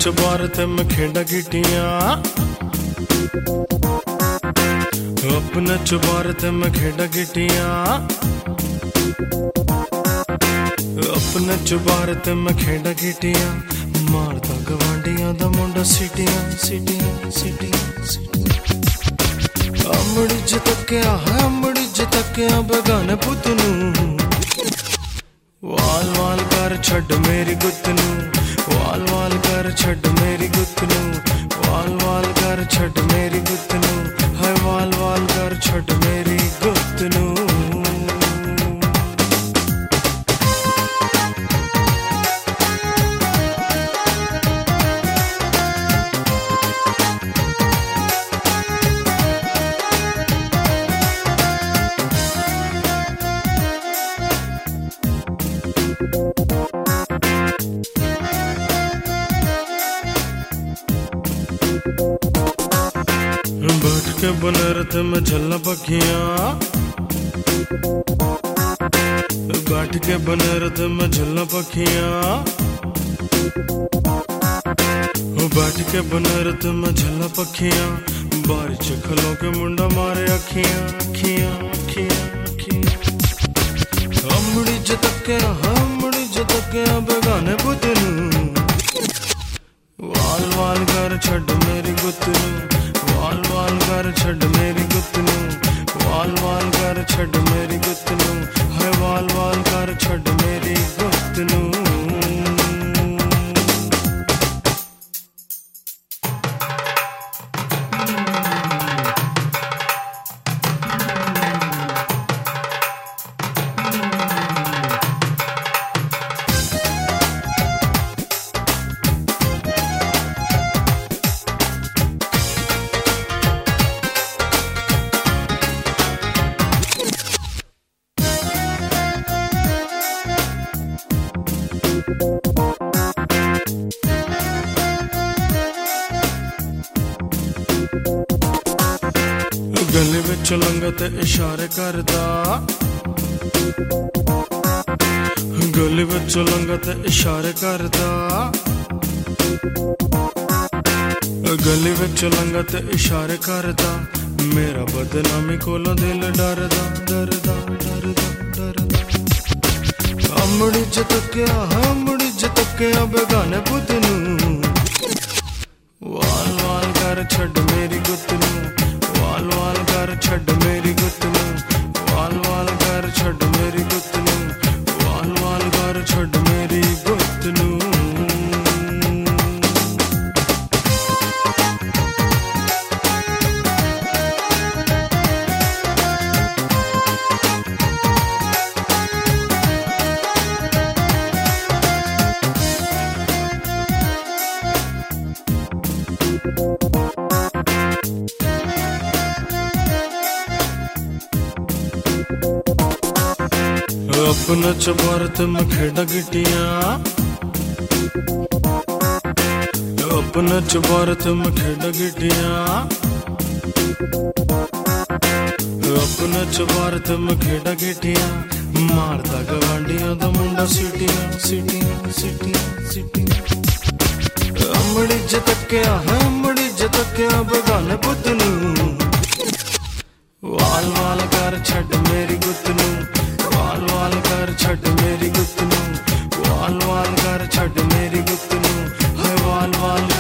चबार ते मैं खेड़ा गिटियां, अपने चबार ते मैं खेड़ा गिटियां, अपने चबार ते मैं खेड़ा गिटियां, मारदा गवांडियां दा मुंडा सीटियां सीटियां सीटियां सीटियां। अमड़ी ज तक्या है अमड़ी ज तक्या बेगाने पुत नू, वाल वाल कर छड़ मेरी गुत्त नू, वाल वाल कर छड़ मेरी गुत्त नू, वाल वाल कर छड़ मेरी गुत्त नू, है वाल वाल कर छड़ मेरी गुत्त नू। बैठ के बनरत में झल्ला पखियां, बैठ के बनरत में झल्ला पखियां, बैठ के बनरत में झल्ला पखियां, बारिश खलो के मुंडा मारे अखियां अखियां अखियां अखियां। अमड़ी जतक्या हमड़ी जतक्या बेगाने पुत नू, वाल वाल कर छड़ मेरी गुत्त नू, वाल वाल कर छड़ मेरी गुत्त नू, वाल वाल कर छड़ मेरी गुत्त नू, है वाल वाल कर छड़ मेरी गुत्त नू। गली विच लंघा ते इशारे करदा, गली विच लंघा ते इशारे करदा, गली विच लंघा ते इशारे करदा, मेरा बदनामी कोलों दिल डरदा डरदा डरदा डरदा। अमड़ी ज तक्या हमड़ी ज तक्या बेगाने पुत नू, वाल वाल कर छड़ मेरी गुत्त नू, वाल वाल कर छड़ मेरी गुत्त नू, वाल वाल कर छड़ मेरी गुत्त नू, वाल वाल कर छड़ मेरी गुत्त नू। अपने चबार ते मैं खेड़ा गिटियां, अपने चबार ते मैं खेड़ा गिटियां, अपने चबार ते मैं खेड़ा गिटियां, मारदा गवांडियां दा मुंडा सीटियां सीटियां सीटियां सीटियां। अमड़ी ज तक्या है अमड़ी ज तक्या बेगाने पुत नू, वाल वाल कर छड़ मेरी गुत्त नू, वाल वाल कर छड़ मेरी गुत्त नू, वाल वाल कर छड़ मेरी गुत्त नू, है वाल वाल